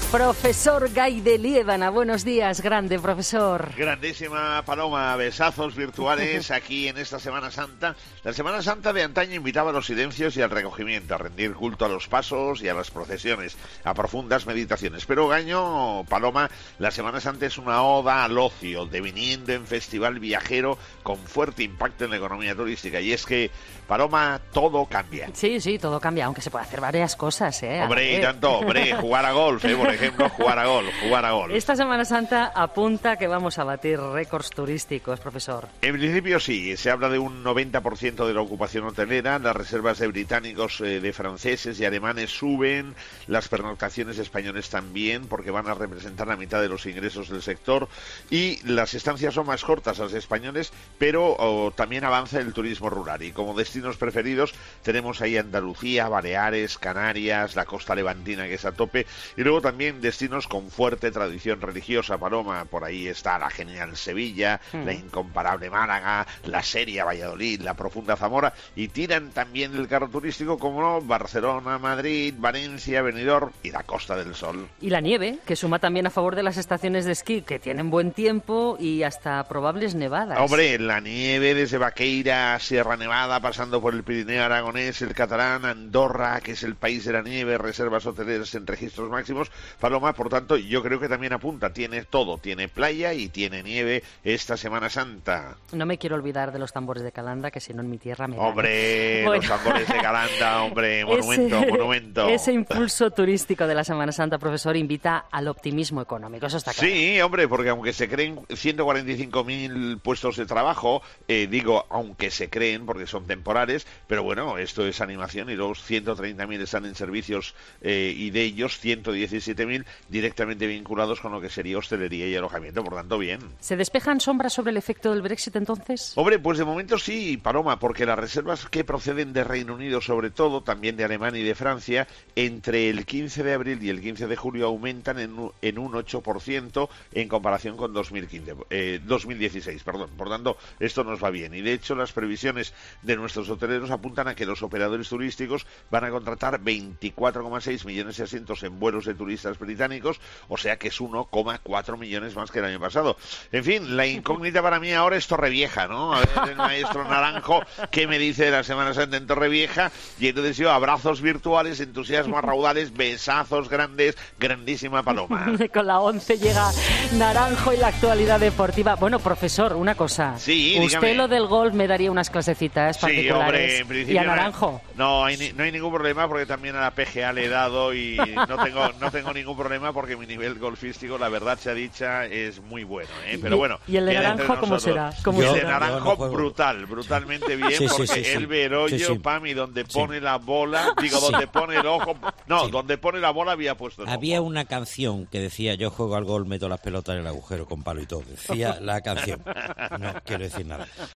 Profesor Gay de Liébana, buenos días, grande profesor. Grandísima Paloma, besazos virtuales aquí en esta Semana Santa. La Semana Santa de antaño invitaba a los silencios y al recogimiento, a rendir culto a los pasos y a las procesiones, a profundas meditaciones. Pero Gaño, Paloma, la Semana Santa es una oda al ocio, deviniendo en festival viajero con fuerte impacto en la economía turística. Y es que, Paloma, todo cambia. Sí, todo cambia, aunque se puede hacer varias cosas, ¿eh? Hombre, y tanto, jugar a golf, por ejemplo, jugar a golf. Esta Semana Santa apunta que vamos a batir récords turísticos, profesor. En principio sí, se habla de un 90% de la ocupación hotelera, las reservas de británicos, de franceses y alemanes suben, las pernoctaciones españoles también, porque van a representar la mitad de los ingresos del sector, y las estancias son más cortas, las españoles, pero también avanza el turismo rural, y como destinos preferidos tenemos ahí Andalucía, Baleares, Canarias, la costa levantina que es a tope, y luego también destinos con fuerte tradición religiosa, Paloma. Por ahí está la genial Sevilla, la incomparable Málaga, la seria Valladolid, la profunda Zamora, y tiran también del carro turístico, como no, Barcelona, Madrid, Valencia, Benidorm y la Costa del Sol. Y la nieve, que suma también a favor de las estaciones de esquí, que tienen buen tiempo y hasta probables nevadas. Hombre, la nieve desde Vaqueira, Sierra Nevada, pasando por el Pirineo aragonés, el catalán, Andorra, que es el país de la nieve, reservas hoteleras en registros máximos. Paloma, por tanto, yo creo que también apunta, tiene todo, tiene playa y tiene nieve esta Semana Santa. No me quiero olvidar de los tambores de Calanda, que si no en mi tierra me dan. Hombre, bueno. Los tambores de Calanda, hombre, monumento. Ese impulso turístico de la Semana Santa, profesor, invita al optimismo económico, eso está claro. Sí, hombre, porque aunque se creen 145.000 puestos de trabajo, aunque se creen, porque son temporales, pero bueno, esto es animación, y los 130.000 están en servicios, y de ellos 117.000 directamente vinculados con lo que sería hostelería y alojamiento, por tanto, bien. ¿Se despejan sombras sobre el efecto del Brexit, entonces? Hombre, pues de momento sí, Paloma, porque las reservas que proceden de Reino Unido, sobre todo, también de Alemania y de Francia, entre el 15 de abril y el 15 de julio aumentan en un 8% en comparación con 2016. Por tanto, esto nos va bien. Y de hecho, las previsiones de nuestros hoteleros apuntan a que los operadores turísticos van a contratar 24,6 millones de asientos en vuelos de turistas británicos, o sea que es 1,4 millones más que el año pasado. En fin, la incógnita para mí ahora es Torrevieja, ¿no? A ver, el maestro Naranjo, ¿qué me dice de la Semana Santa en Torrevieja? Y entonces yo, abrazos virtuales, entusiasmo a raudales, besazos grandes, grandísima Paloma. Con la 11 llega Naranjo y la actualidad deportiva. Bueno, profesor, una cosa. Sí, usted dígame. Lo del golf me daría unas clasecitas particulares. Sí, hombre, en principio. ¿Y a Naranjo? No hay ningún problema, porque también a la PGA le he dado y no tengo ningún problema, porque mi nivel golfístico, la verdad sea dicha, es muy bueno, ¿eh? Pero bueno. ¿Y el de Naranjo cómo será? El de Naranjo brutalmente bien, porque él ve el hoyo, Pam, y donde pone la bola, donde pone el ojo, donde pone la bola había puesto el ojo. Había una canción que decía: yo juego al gol, meto las pelotas en el agujero con palo y todo. Decía la canción. No quiero decir nada.